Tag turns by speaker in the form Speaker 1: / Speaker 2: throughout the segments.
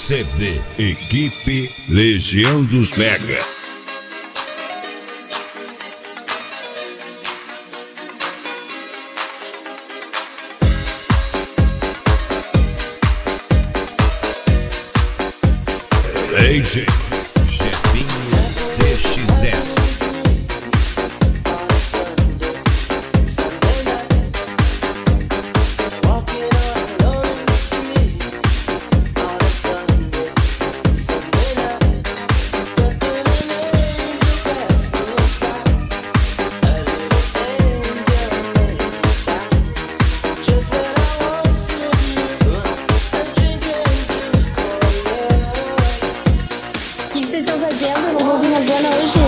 Speaker 1: CD Equipe Legião dos Mega. AJ Jefinho CXS.
Speaker 2: O que vocês estão fazendo? Eu vou vir na zona hoje.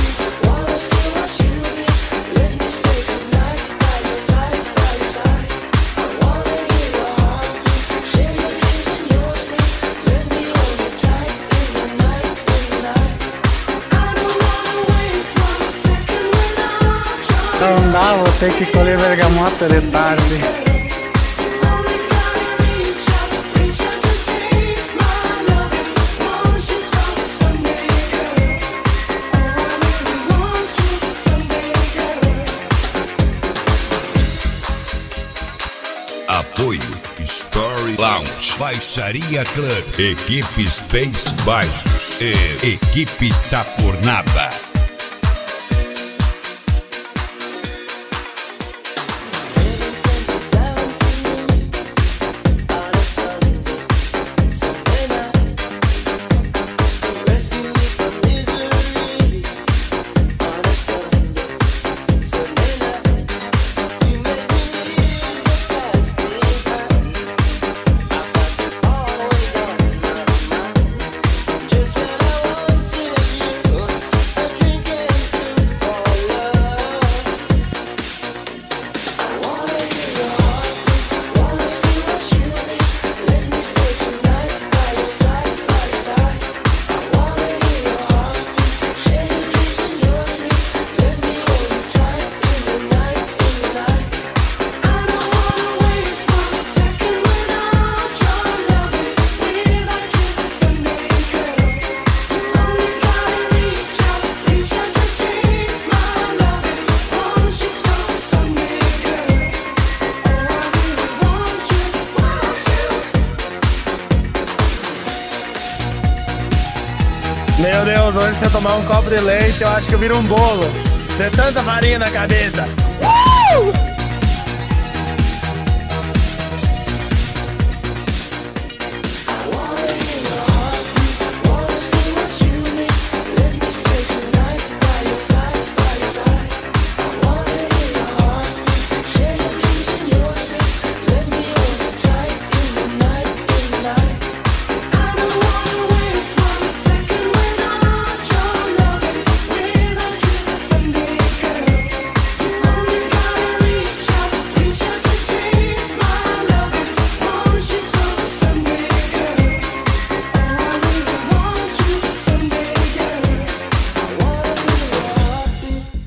Speaker 3: Não dá, vou ter que colher bergamota de tarde.
Speaker 1: Apoio Story Lounge, Baixaria Club, Equipe Space Baixos e Equipe Tapornaba.
Speaker 3: Meu Deus, hoje se eu tomar um copo de leite, eu acho que eu viro um bolo. Tem tanta farinha na cabeça.